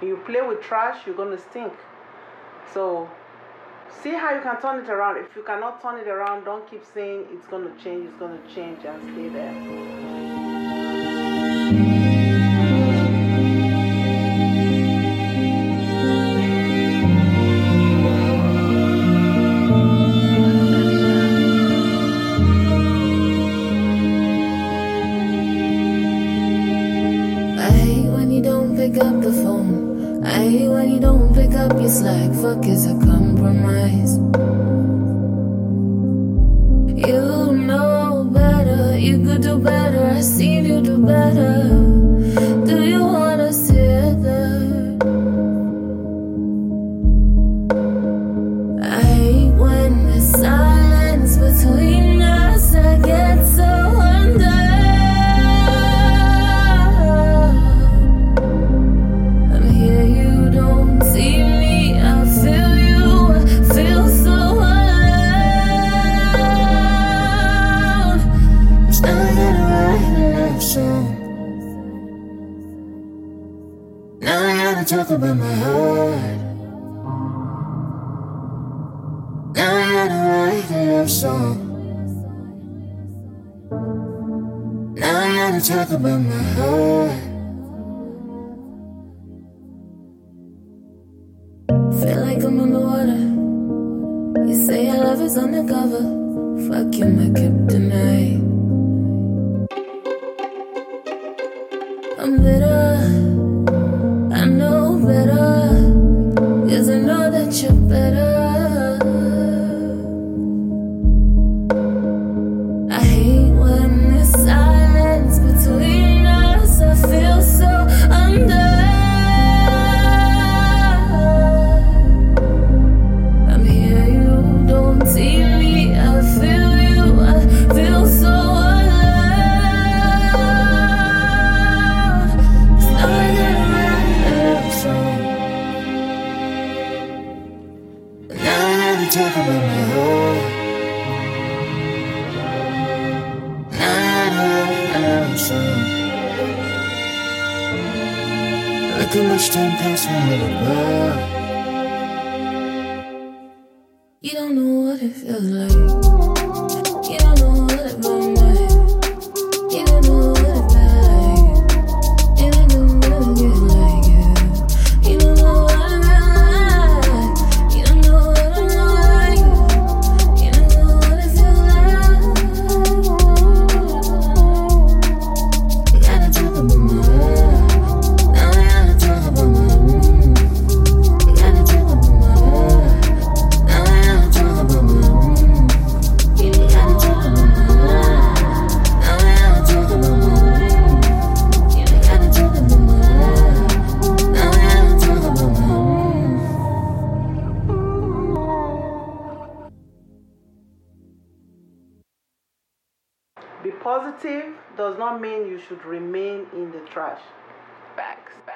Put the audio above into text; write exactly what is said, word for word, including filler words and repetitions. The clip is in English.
You play with trash, you're going to stink. So see how you can turn it around. If you cannot turn it around, don't keep saying it's going to change, it's going to change, and stay there. Pick up the phone. I hate when you don't pick up your slack. Fuck is a compromise. You know better. You could do better. I seen you do better. Do you wanna sit there? I hate when the silence between us. I get so under. Now I gotta talk about my heart. Now I gotta write a love song. Now I gotta talk about my heart. Feel like I'm underwater. You say our love is undercover. Fuck you, my kryptonite. I'm bitter, I know better, 'cause I know that you're better. I hate when there's silence between us. I feel so under. I'm here, you don't see me. I feel you, I feel so talk about my heart. Now I know some. Look how much time passed when we were apart. You don't know what it feels like. You don't know what it feels like. You don't know what it feels like. You don't know what it feels like. You don't know what it feels like. You don't know what it feels like. You don't know what it feels like. You gotta talk about my heart. Now I gotta talk about my room. You gotta talk about my heart. Now I gotta talk about my room. You gotta talk about my heart. Now I gotta talk about my room. You gotta talk about my heart. Now I gotta talk about my room. Be positive does not mean you should remain in the trash. Facts.